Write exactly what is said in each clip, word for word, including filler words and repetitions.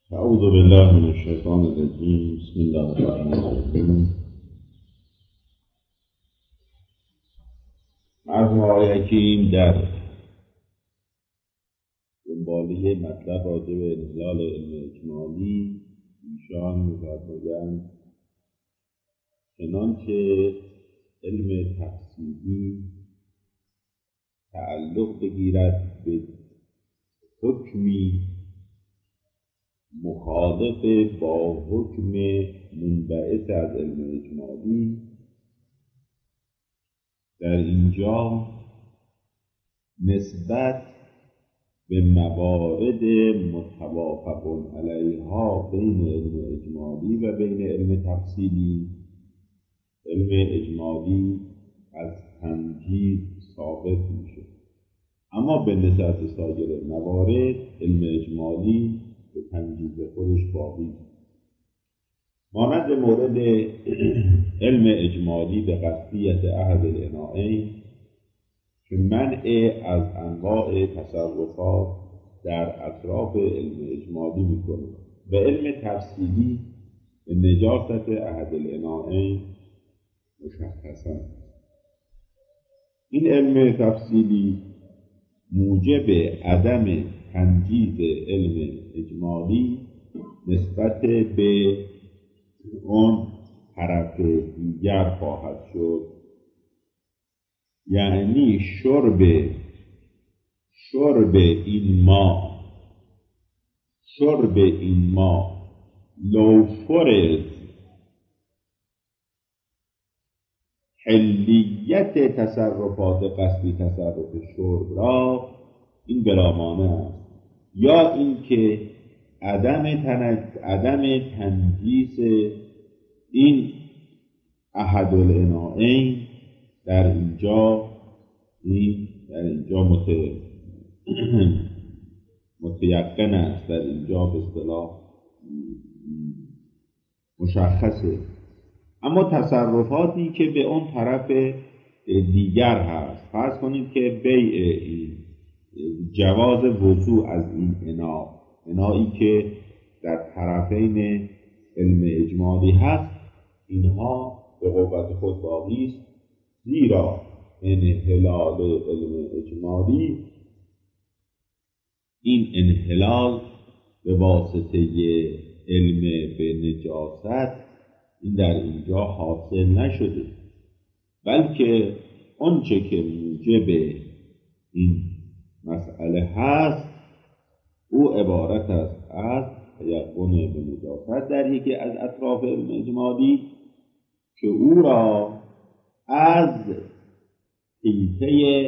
اعوذ بالله من الشیطان الرجیم. بسم الله الرحمن الرحیم. مرحوم آقای حکیم در دنباله مطلب راجع به انحلال علم اجمالی ایشان می‌فرمایند چنانچه علم تفصیلی تعلق بگیرد به حکمی مخالف با حکم منبعث از علم اجمالی، در اینجا نسبت به موارد متوافق علیها بین علم اجمالی و بین علم تفصیلی، علم اجمالی از تنجیز ثابت میشه، اما به نسبت سایر موارد علم اجمالی به تنجیز خودش باقی. مانند مورد علم اجمالی به قطعیت احد العناءین که منع از انواع تصرفات در اطراف علم اجمالی میکنه و علم تفصیلی به نجاست احد العناءین مشخصا. این علم تفصیلی موجب عدم تنجیز علم اجمالی نسبت به اون طرف دیگر خواهد شد، یعنی شرب شرب این ما شرب این ما لو فرض حلیت تصرفات قصدی تصرف شرب را، این بلامانه است، یا اینکه عدم تنج... عدم تنجیس این احد العناءین در اینجا این در اینجا مت... متیقن است، در اینجا به اصطلاح مشخصه. اما تصرفاتی که به اون طرف دیگر هست، فرض کنید که بیع این جواز وضوع از این انا انایی که در طرفین علم اجمالی هست، اینها به قوت خود باقی است، زیرا انحلال علم اجمالی، این انحلال به واسطه علم به نجاست، این در اینجا حاصل نشده، بلکه آنچه که موجب این مسئله هست او عبارت است از تیقن به نجاست در یکی از اطراف علم اجمالی که او را از حیطه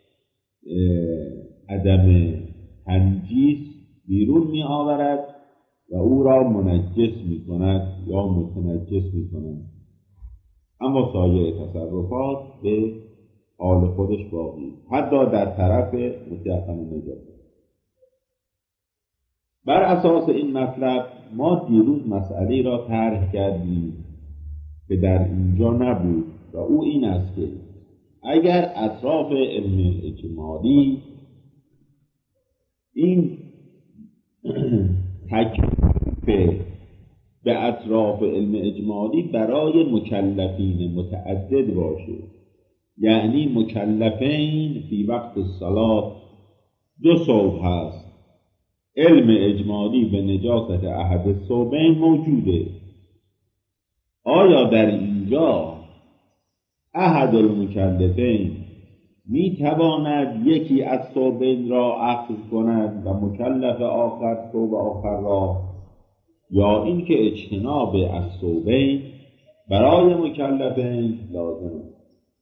عدم تنجیس بیرون می آورد و او را منجس می کند یا متنجس می کند، اما سایر تصرفات به حال خودش باقی، حتی در طرف متیقن نجاست. بر اساس این مطلب ما دیروز مسئله را طرح کردیم که در اینجا نبود و او این است که اگر اطراف علم اجمالی این تکلیف به اطراف علم اجمالی برای مکلفین متعدد باشه، یعنی مکلفین فی وقت الصلاة دو صوب هست، علم اجمالی به نجاست احد الصوبین موجوده، آیا در اینجا احد المکلفین می تواند یکی از صوبین را اخذ کند و مکلف آخر صوب آخر را، یا اینکه اجتناب از صوبین برای مکلفین لازم است؟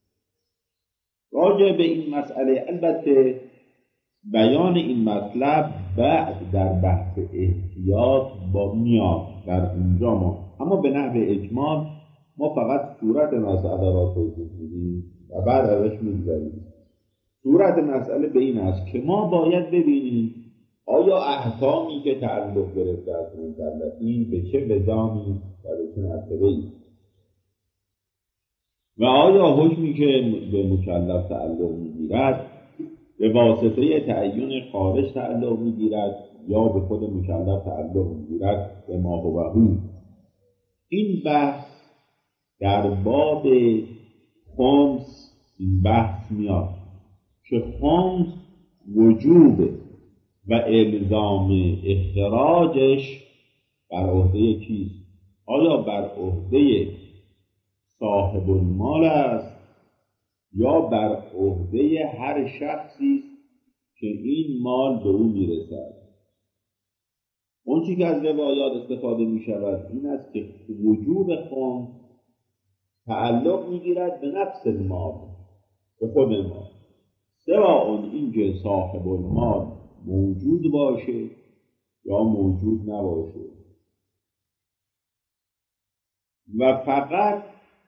راجع به این مسئله البته بیان این مطلب بعد در بحث احتیاط با میاد در اونجا ما، اما به نحو اجمال ما فقط صورت مسئله را توضیح میدیم و بعد ازش میگذریم. صورت مسئله به این است که ما باید ببینیم آیا احکامی که تعلق گرفته از مکلفین به چه بزامی و به چه مرتبه‌ای، و آیا حکمی که به مکلف تعلق میگیرد به واسطه تعیین خارج تعلق میگیرد یا به خود مکلف تعلق میگیرد به ما هو هو. این بحث در باب خمس این بحث میاد که خمس وجوب و الزام اخراجش بر عهده کیست؟ آیا بر عهده صاحب المال است یا بر عهده هر شخصی است که این مال به او میرسد؟ اون چیزی که از روایات استفاده می شود این است که وجوب خمس تعلق میگیرد به نفس المال، به خود مال، سواء اینکه صاحب المال موجود باشه یا موجود نباشه، و فقط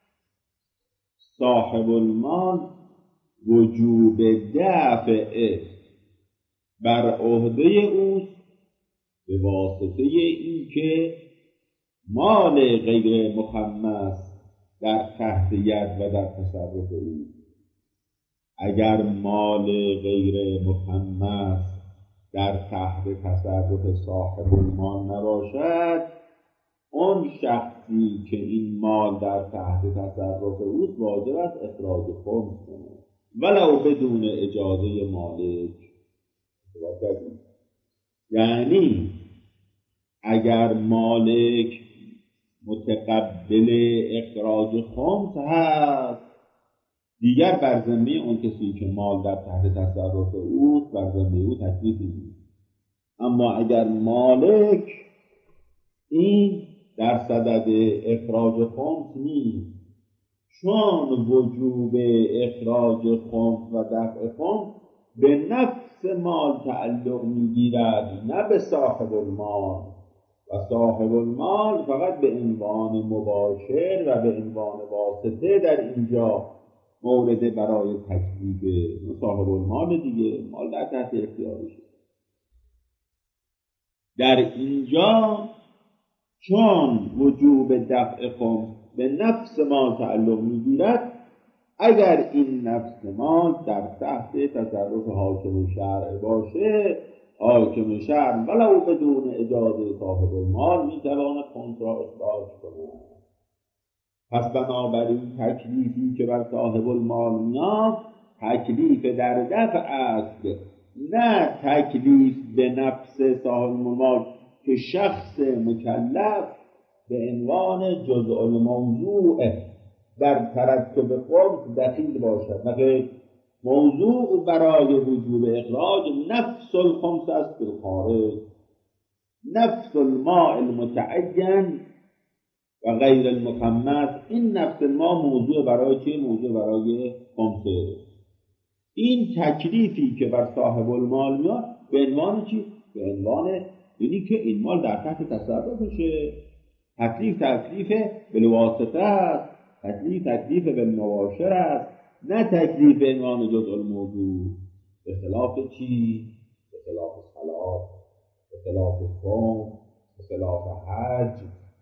صاحب المال وجوب دفع بر عهده اوست به واسطه اینکه مال غیر مخمس در تحت ید و در تصرف او. اگر مال غیر مخمس در تحت تصرف صاحب المال نباشد، اون شخصی که این مال در تحت تصرف اوست واجب است اخراج خمس کنه ولو بدون اجازه مالک. یعنی اگر مالک متقبل اخراج خمس هست، دیگر بر ذمه اون کسی که مال در تحت تصرف اوست بر ذمه او تکلیفی نیست. اما اگر مالک این در صدد اخراج خمس نیست، چون وجوب اخراج خمس و دفع خمس به نفس مال تعلق میگیرد نه به صاحب المال، و صاحب المال فقط به عنوان مباشر و به عنوان واسطه در اینجا مورد برای تکلیف صاحب المال دیگه، مال در تحت اختیارشه. در اینجا چون وجوب دفع خمس به نفس مال تعلق میگیرد، اگر این نفس مال در تحت تصرف حاکم شرع باشه، حاکم شرع ولو بدون اجازه صاحب المال میتواند خمس را اخراج کند. پس بنابراین تکلیفی که بر صاحب المال میاد تکلیف در دفع است، نه تکلیف به نفس صاحب المال که شخص مکلف به عنوان جزء الموضوع در ترتب خمس دخیل باشد. مگر موضوع برای وجوب اخراج نفس الخمس است بالخارج، نفس الماء المتعین و غیر المخمس. این نفس الماء موضوع برای چه؟ موضوع برای خمسه. این تکلیفی که بر صاحب المال میاد به عنوان چی؟ به عنوان اینی که این مال در تحت تصرفشه. تکلیف تکلیف بالواسطه است، تکلیف تکلیف بالمباشر است، نه تکلیف به عنوان جزء الموضوع. به خلاف چی؟ به خلاف صلات، به خلاف صوم، به خلاف حج.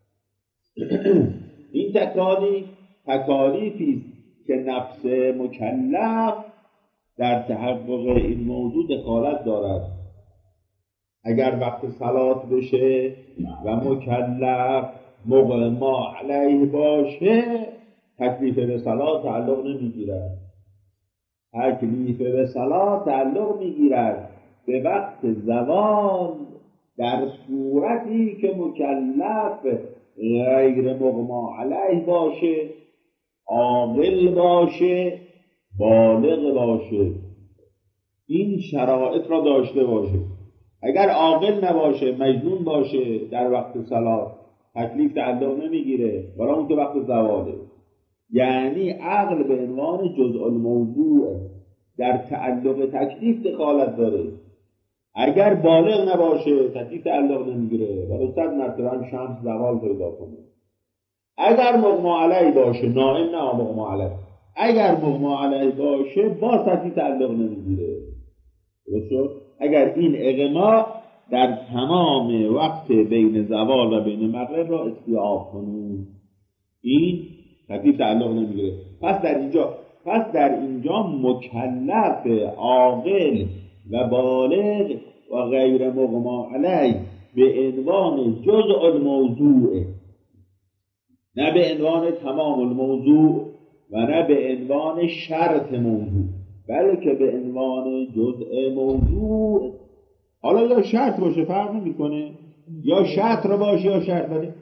این تکالیف تکالیفی است که نفس مکلف در تحقق این موضوع دخالت دارد. اگر وقت صلات بشه و مکلف موقع ما علیه باشه، تکلیف به صلات تعلق نمیگیرد. تکلیف به صلات تعلق میگیرد به وقت زوال، در صورتی که مکلف غیر مغما علیه باشه، عاقل باشه، بالغ باشه، این شرایط را داشته باشه. اگر عاقل نباشه، مجنون باشه، در وقت صلات تکلیف تعلق نمیگیره، برای اون که وقت زواله. یعنی عقل به عنوان جزء الموضوع در تعلق تکلیف دخالت داره. اگر بالغ نباشه تکلیف تعلق نمیگیره، برای صد مرتبه هم شمس زوال پیدا کنه. اگر مغما علیه باشه، نائم نه مغما علیه، اگر مغما علیه باشه با تکلیف تعلق نمیگیره. درست؟ اگر این اغما در تمام وقت بین زوال و بین مغرب را استیعاب کنیم، این تکلیف تعلق نمیگیره. پس در اینجا پس در اینجا مکلف عاقل و بالغ و غیر مغما علیه به عنوان جزء الموضوع، نه به عنوان تمام الموضوع و نه به عنوان شرط موضوع، بلکه به عنوان جزء موضوع. حالا یا شرط باشه فرق نمیکنه، یا شرط رو باشه یا شرط بده،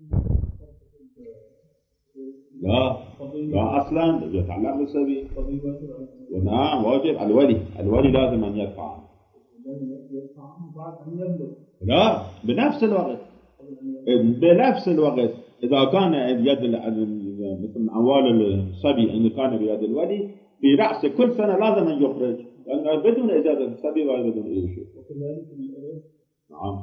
لا لا اصلا يتعلق بالسبيل ونعم واجب الولي الولي لازم ان يدفع عنه. لا بنفس الوقت بنفس الوقت اذا كان يد مثل اموال الصبي ان كان بيد الولي في رأس كل سنه لازم ان يخرج، لانه بدون اجازه الصبي ولا بدون اي شيء. نعم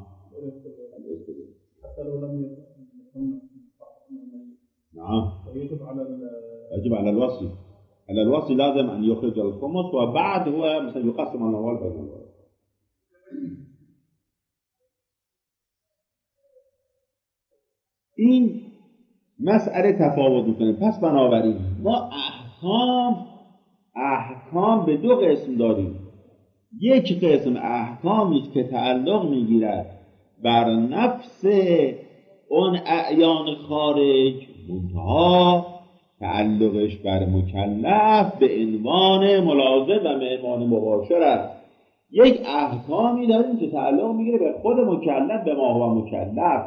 حتى لو لم يكن نعم يجب على يجب على الوصي، على الوصي لازم أن يخرج الخمس وبعد هو مثلا يقسم الأموال بين الورثة. این مسئله تفاوت میکنه. پس بنابراین ما احکام احکام به دو قسم داریم. یک قسم احکامی که تعلق میگیرد بر نفس اون اعیان خارج، منتها تعلقش بر مکلف به عنوان ملازم و مهمان مباشر است. یک احکامی داریم که تعلق میگیره به خود مکلف، به ما هو مکلف،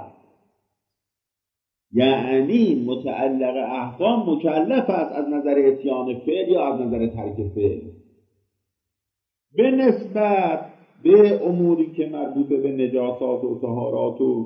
یعنی متعلق احکام مکلف است از نظر اتیان فعل یا از نظر ترک فعل، به نسبت به اموری که مربوط به نجاسات و طهارات و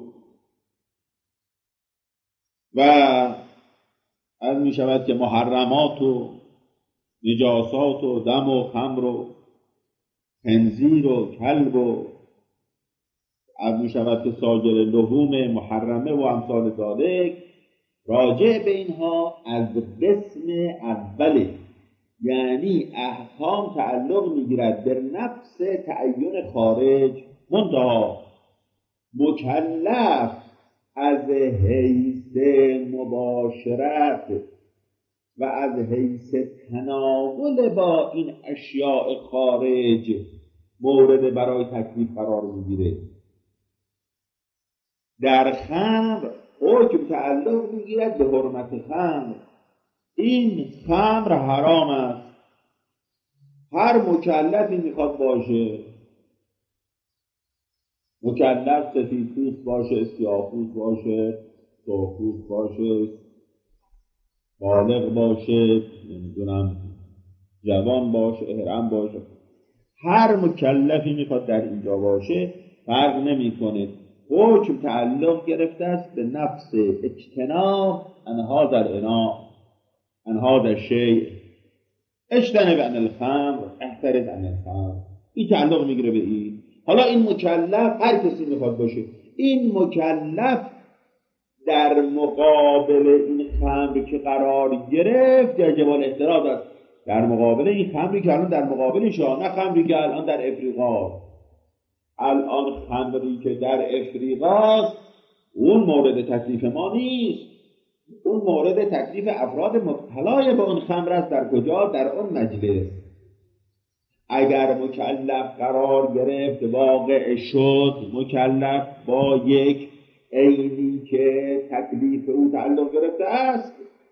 و از می شود که محرمات و نجاسات و دم و خمر و خنزیر و کلب و از می شود که سایر لحوم محرمه و امثال ذالک، راجع به اینها از قسم اوله، یعنی احکام تعلق میگیرد به نفس تعین خارج، منتها مکلف از حیث مباشرت و از حیث تناول با این اشیاء خارج مورد برای تکلیف قرار میگیره. در خمر حکم تعلق میگیرد به حرمت خمر، این خمر حرام است، هر مکلفی میخواد باشه، مکلف سفید پوست باشه، سیاه پوست باشه، سرخ پوست باشه، بالغ باشه، نمیدونم جوان باشه، احرام باشه، هر مکلفی میخواد در اینجا باشه، فرق نمیکنه. حکم تعلق گرفته است به نفس اجتناب عن هذا الاناء عن هذا الشیء، اجتنب عن الخمر احترز عن الخمر، این تعلق میگیره به این. حالا این مکلف هر کسی میخواد باشه، این مکلف در مقابل این خمر که قرار گرفت یجب الاحتراز است، در مقابل این خمری که الان در مقابلش، نه خمری که الان در افریقا، الان خمری که در افریقاست اون مورد تکلیف ما نیست، اون مورد تکلیف افراد مبتلای به اون خمر است. در کجا؟ در اون مجلس. اگر مکلف قرار گرفت، واقع شد مکلف با یک عینی که تکلیف او تعلق گرفته است،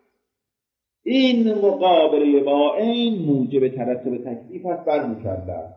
این مقابله با عین موجب ترتب تکلیف است بر مکلف.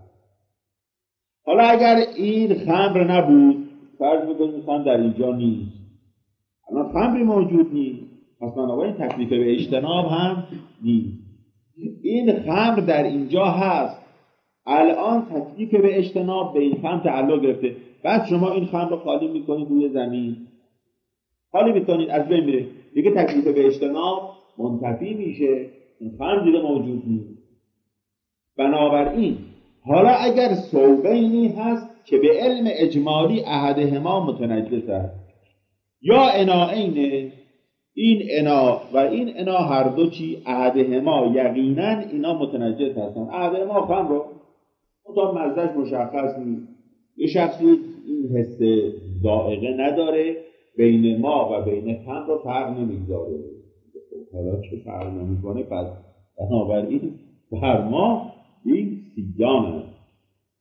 حالا اگر این خمر نبود، فرض می‌کنیم خمر در اینجا نیست، الان خمری موجود نیست، پس بنابراین تکلیف به اجتناب هم نیست. این خمر در اینجا هست، الان تکلیف به اجتناب به این خمر تعلق گرفته، بعد شما این خمر رو خالی میکنید روی زمین، خالی میکنید، از بین میره، دیگه تکلیف به اجتناب منتفی میشه، این خمر دیگه موجود نیست. بنابراین حالا اگر ثوبینی هست که به علم اجمالی احدهما متنجس است، یا اناءین، این انا و این انا هر دو چی احدهما یقینا اینا متنجس هستن، احدهما خمر رو تا مزدش مشخص نیست، یه شخصی این حس ذائقه نداره، بین ما و بین خمر رو فرق نمیگذاره، حالا چه فرق نمیکنه، پس بنابراین بر ما این سیان است.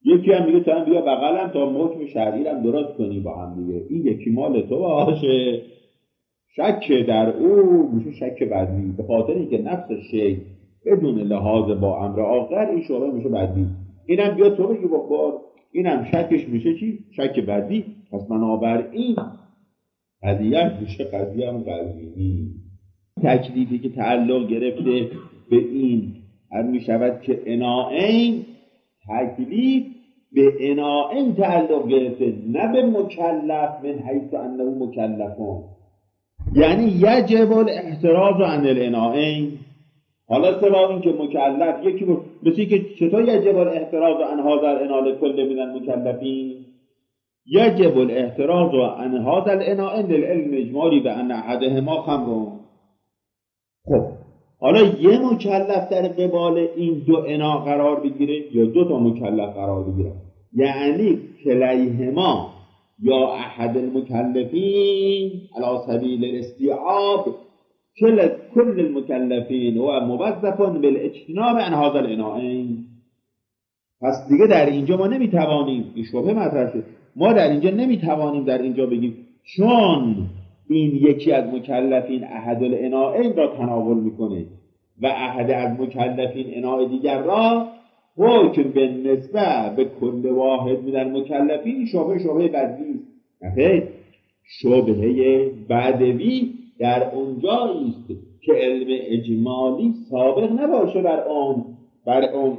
یکی هم میگه تو هم بیا بغلم تا حکم شرعی هم درست کنی با هم دیگه. این یکی مال تو باشه، شک در او میشه شک بدوی، به خاطر اینکه نفس شی بدون لحاظ با امر آخر این شعبه میشه بدوی. اینم بیا تو بگی بخور، اینم شکش میشه چی؟ شک بدوی. پس بنابراین قضیه میشه قضیه هم قلبینی. تکلیفی که تعلق گرفته به این هر میشود که اناعین، تکلیف به اناعین تعلق گرفته، نه به مکلف من حیث انه مکلفون. یعنی یجب الاحتراز عن الاناعین. حالا سبب این که مکلف یکی بود، مثل که چطور یجب الاحتراز عن هذا الاناء لكل من المکلفین؟ یجب الاحتراز عن هذا الاناء للعلم اجمالی به ان احدهما خمر. خب حالا یه مکلف در قبال این دو انا قرار بگیره یا دو تا مکلف قرار بگیره، یعنی کلیهما یا احد المکلفین علی سبیل الاستیعاب کل کل المکلفین و موظف بالاجتناب عن هذا الاناءین. پس دیگه در اینجا ما نمیتوانیم، این شبهه مطرح شد، ما در اینجا نمیتوانیم در اینجا بگیم چون این یکی از مکلفین احد الاناءین را تناول میکنه و احد از مکلفین اناء دیگر را، حکم به نسبت به کل واحد من المکلفین شبهه شبهه بدوی است. نخیر، شبهه بدوی در اونجایی است که علم اجمالی سابق نباشه بر اون بر اون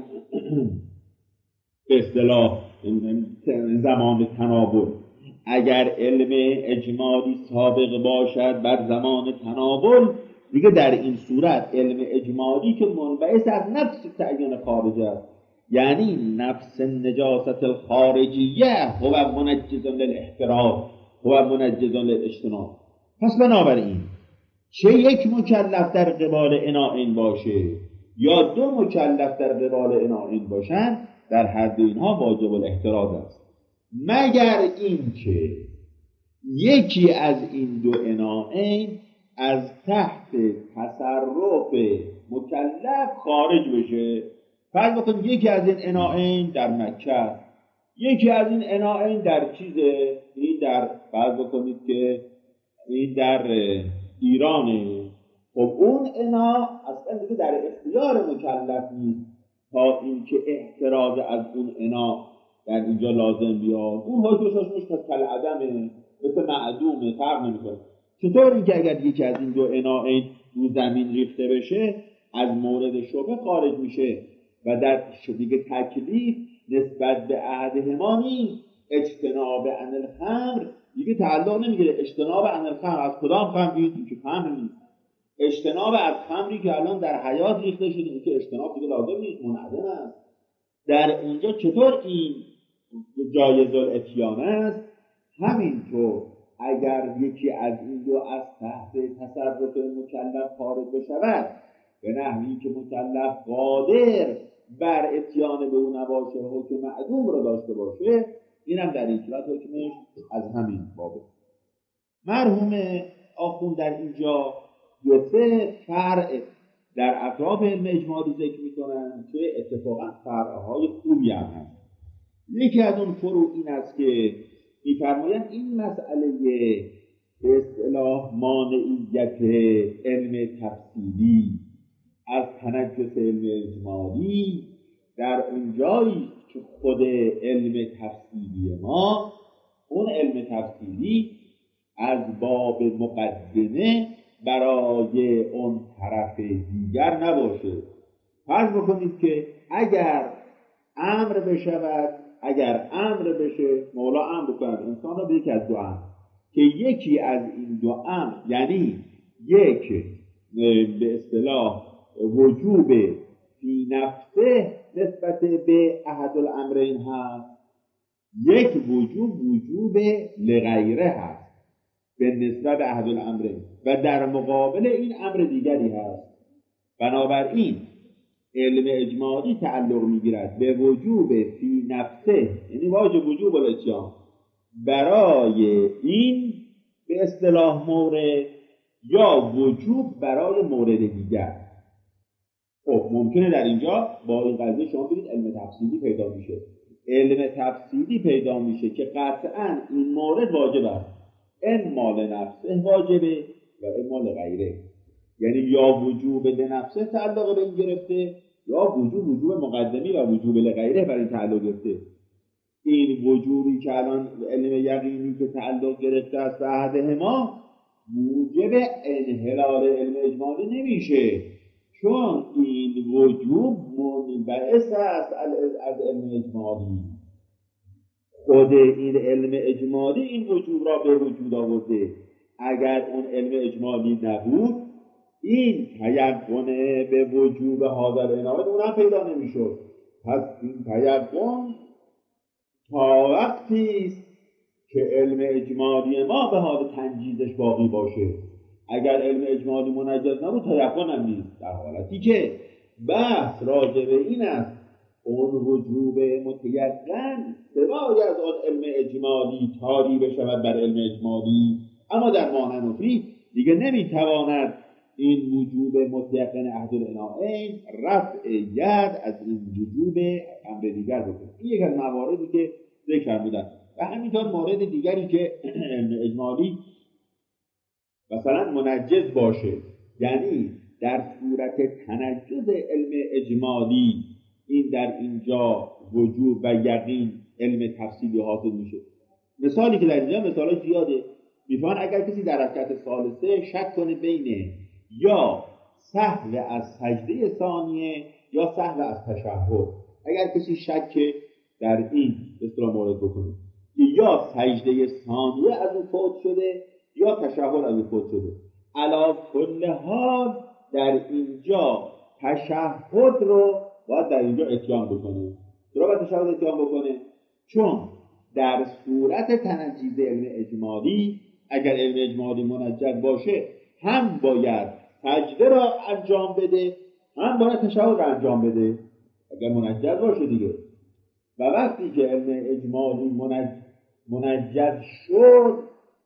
به اصطلاح زمان تناول. اگر علم اجمالی سابق باشد بر زمان تناول، دیگه در این صورت علم اجمالی که منبعث از نفس تعیین خارجه است، یعنی نفس نجاست الخارجیه هو منجز للاحتراز هو منجز للاجتناب. پس بنابراین چه یک مکلف در قبال اناعین باشه یا دو مکلف در قبال اناعین باشن، در هر دو اینها واجب الاحتراز است، مگر اینکه یکی از این دو اناعین از تحت تصرف مکلف خارج بشه. فرض بکنید یکی از این اناعین در مکه، یکی از این اناعین در چیزه، این در فرض بکنید که این در ایرانه. خب اون انا اصلا دیگه در اختیار مکلف نیست تا اینکه احتراز از اون انا در اینجا لازم بیاد. اون حکمش مشتت کالعدمه، مثل معدومه، فرق نمیکنه. چطور اینکه اگر یکی از این دو اناعین رو زمین ریخته بشه از مورد شبه خارج میشه و در دیگه تکلیف نسبت به احدهما نیست، اجتناب عن الخمر دیگه تعلق نمیگیره. اجتناب عن الخمر از کدام خمر؟ این که خمر نیست. اجتناب از خمری که الان در حیات ریخته شده، این که اجتناب دیگه لازم نیست، منعدم است. در اونجا چطور این جایز الاتیان است؟ همینطور اگر یکی از این دو از تحت تصرف مکلف خارج بشود به نحوی که مکلف قادر بر اتیان به او نباشه، حکم معدوم را داشته باشه، اینم در این صورت حکمش از همین بابه. مرحوم آخوند در اینجا دو سه فرع در اطراف علم اجمالی ذکر میکنن که اتفاقا فرعهای خوبی هم هست. یکی از اون فروع این است که میفرمایند این مسئله به اصطلاح مانعیت علم تفصیلی از تنجس علم اجمالی در اونجایی که خود علم تفصیلی ما، اون علم تفصیلی از باب مقدمه برای اون طرف دیگر نباشه. فرض بکنید که اگر امر بشود، اگر امر بشه، مولا امر بکنه انسان را به یکی از دو امر، که یکی از این دو امر یعنی یک به اصطلاح وجوب فی نفسه نسبت به احد الامرین هست، یک وجوب وجوب لغیره هست به نسبت احد الامرین و در مقابل این امر دیگری هست. بنابراین علم اجمالی تعلق میگیرد به وجوب فی نفسه، یعنی واجب وجوب الاتیان برای این به اصطلاح مورد، یا وجوب برای مورد دیگر. خب ممکنه در اینجا با این قضیه شما بگید علم تفصیلی پیدا میشه. علم تفصیلی پیدا میشه که قطعاً این مورد واجب است، اما لنفسه واجبه و اما لغیره. یعنی یا وجوب لنفسه تعلق به این گرفته، یا وجوب وجوب مقدمی و وجوب لغیره برای این تعلق گرفته. این وجوبی که الان علم یقینی که تعلق گرفته است به احدهما موجب انحلال علم اجمالی نمیشه، چون این وجوب منبعث است از علم اجمالی. خود این علم اجمالی این وجوب را به وجود آورده. اگر اون علم اجمالی نبود این تیقن به وجوب حاضر عنایت اونم پیدا نمیشد. پس این تیقن تا وقتی است که علم اجمالی ما به حال تنجیزش باقی باشه. اگر علم اجمالی منجز نبود تیقن هم نیست، در حالتی که بحث راجع به این است اون وجوب متیقن سوای از اون علم اجمالی طاری بشود بر علم اجمالی، اما در ماهنفی دیگه نمیتواند این وجوب متیقن احدالعنایین رفع ید از این وجوب امر دیگر بکنه. این یک از مواردی که ذکر بودن. و همینطور مورد دیگری که علم اجمالی مثلا منجز باشه، یعنی در صورت تنجز علم اجمالی این در اینجا وجوب و یقین علم تفصیلی حاصل میشه. مثالی که در اینجا مثال زیاده. میفهمن اگر کسی در رکعت ثالثه شک کنه بین یا سهو از سجده ثانیه یا سهو از تشهد، اگر کسی شک در این اصطلاح مورد بکنه که یا سجده ثانیه از اون فوت شده یا تشهد از اون فوت شده، علی کل حال در اینجا تشهد رو باید در اینجا اتیان بکنه. چرا باید تشهد اتیان بکنه؟ چون در صورت تنجیز علم اجمالی اگر علم اجمالی منجز باشه هم باید سجده را انجام بده هم باید تشهد را انجام بده اگر منجز باشه دیگه. و وقتی که علم اجمالی منجز شد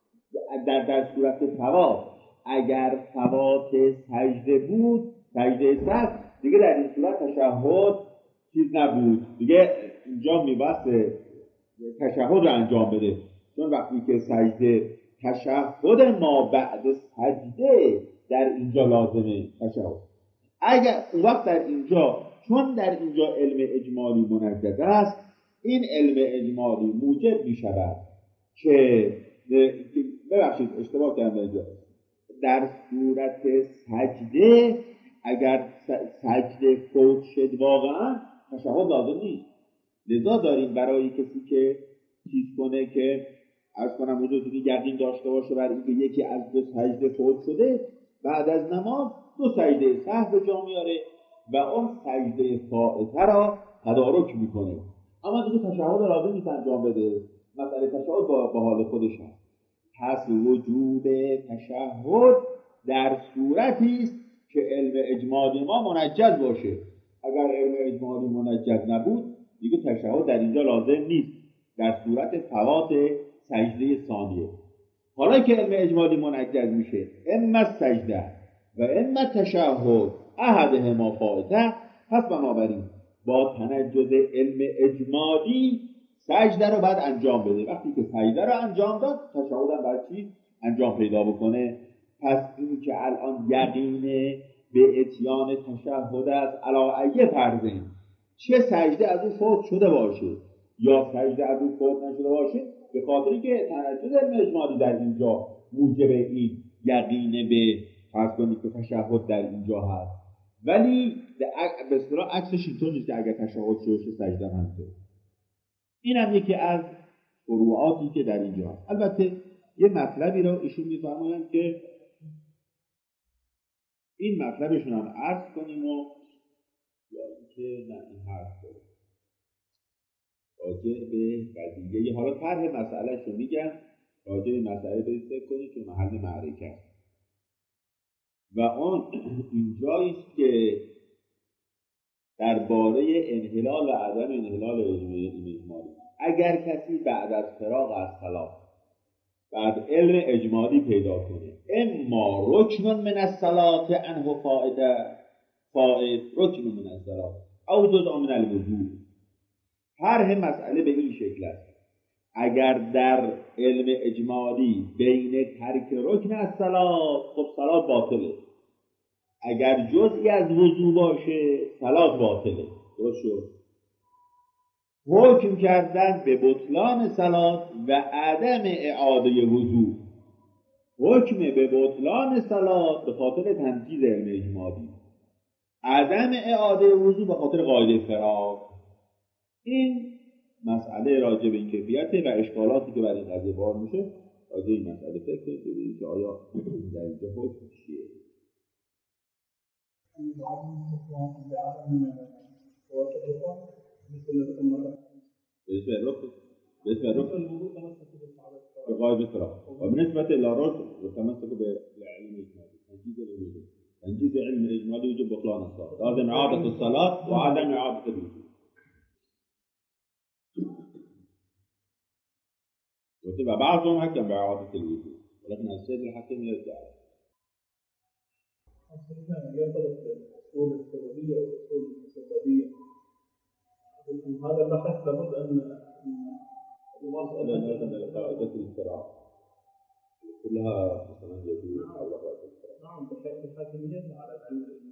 در در صورت فوات، اگر فوات سجده بود سجده سهو دیگه در این صورت تشهد چیز نبود دیگه، اینجا میبست تشهد را انجام بده، چون وقتی که سجده تشهد ما بعد سجده در اینجا لازمه تشهد. اگر اون وقت در اینجا چون در اینجا علم اجمالی منجز است، این علم اجمالی موجب می شود که ببخشید اشتباه کردم اینجا، در صورت سجده اگر سجده فوت شد واقعا تشهد لازم نیست. لذا داریم برای کسی که چیز کنه که عرض کنم حضورتون یقین داشته باشه بر اینکه یکی از دو سجده فوت شده، بعد از نماز دو سجده سهو به جا میاره و اون سجده فائته را تدارک میکنه، اما دیگه تشهد لازم نیست انجام بده، مسئله تشهد با حال خودش هست. پس وجوب تشهد در صورتی است که علم اجمالی ما منجز باشه. اگر علم اجمالی منجز نبود دیگه تشهد در اینجا لازم نیست در صورت فوات سجده ثانیه. حالا که علم اجمالی منجز میشه اما سجده و اما تشهد احدهما فائته، پس بنابراین با تنجز علم اجمالی سجده رو باید انجام بده. وقتی که سجده رو انجام داد تشهد هم باید چی انجام پیدا بکنه. پس این که الان یقین به اتیان تشهد است علی ای فرضین، چه سجده از اون فوت شده باشه یا سجده از اون فوت نشده باشه، به خاطری که تنجز علم اجمالی در اینجا موجب این یقین به فرض کنید که تشهد در اینجا هست، ولی به اصطلاح عکسش اینطور نیست که اگر تشهد شده سجده هم هست. این هم یکی از فروعاتی که در اینجا هست. البته یه مطلبی رو ایشون میفرمایند که این مطلبشون هم عرض کنیم و یا اینکه نه این حرف داریم راجع به قضیه، حالا طرح مسئلهش رو میگم، راجع به مسئله برید فکر کنید که محل معرکه است و آن اینجاییست که درباره انحلال و عدم انحلال اجمالی، اگر کسی بعد از فراغ از صلاة بعد علم اجمالی پیدا کنه، اما رکن من الصلاة عنه فائده فائد رکن من الصلاة او جزء من الوضوء، طرح مسئله به این شکل است: اگر در علم اجمالی بین ترک رکن از صلات، خب صلات باطله. اگر جزئی از وضو باشه صلات باطله. درست شد؟ حکم کردن به بطلان صلات و عدم اعاده وضو. حکم به بطلان صلات به خاطر تنفیذ علم اجمالی، عدم اعاده وضو به خاطر قاعده فراغ. این مسئله راجع به این کیفیته و اشکالاتی که برای این قضیه بار میشه راجع این مسئله فکر کنید ببینید که آیا در اینجا حکم چیه. بالنسبة للركن بالنسبة للركن بقاعدة الفراغ، وبالنسبة للركن يتمسك بعلم الإجمالي تنجيز الوجود. تنجيز علم الإجمالي يجب بطلان الصلاة، عدم إعادة الصلاة وعدم إعادة الوجود. وتبقى بعضهم حكم بإعادة الوجود ولكن السيد الحكيم يرجع. ينطبق الأصول السببية والأصول المسببية. هذا البحث لابد أن المسألة مثلا قاعدة الفراغ كلها مثلا يجوز على قاعدة الفراغ. نعم، بحيث الحاكمية على العلم